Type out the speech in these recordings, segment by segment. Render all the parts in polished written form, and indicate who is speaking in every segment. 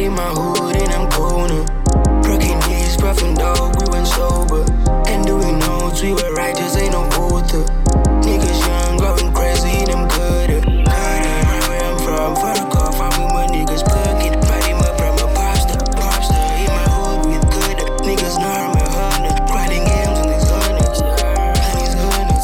Speaker 1: night in my hood and I'm corner. Broken knees, puffin' dog, we went sober. And doing notes, we were righteous, ain't no voter. Niggas young, going crazy, them gooder. Right where I'm from, for the car, find me when niggas cooking. Fight him up, I'm a popstar. In my hood, we gooder. Niggas know I'm a hunter. Grinding games on these hunters. And these hunters.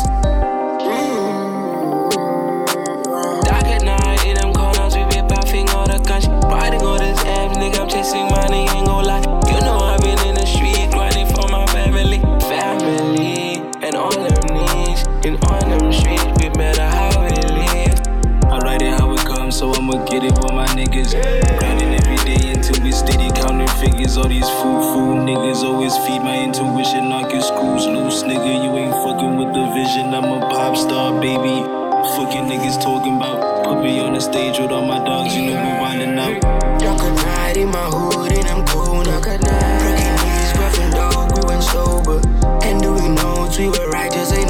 Speaker 1: Dark at night, in them corners, we be puffing all the country. Riding all this abs, nigga, I'm chasing money, ain't gon' lie. You know I've been in the street, grinding for my family. And all them needs, and on them streets, we matter how we live.
Speaker 2: I write it how it comes, so I'ma get it for my niggas. Grinding every day until we steady counting figures. All these fool niggas always feed my intuition, knock your screws loose, nigga. You ain't fucking with the vision. I'm a pop star, baby. Fucking niggas talking about put me on the stage with all my dogs, you know we wildin' out.
Speaker 1: Dark at night in my hood and I'm cool. Broken knees, puffin' dog, we went sober. And doing notes, we were righteous, ain't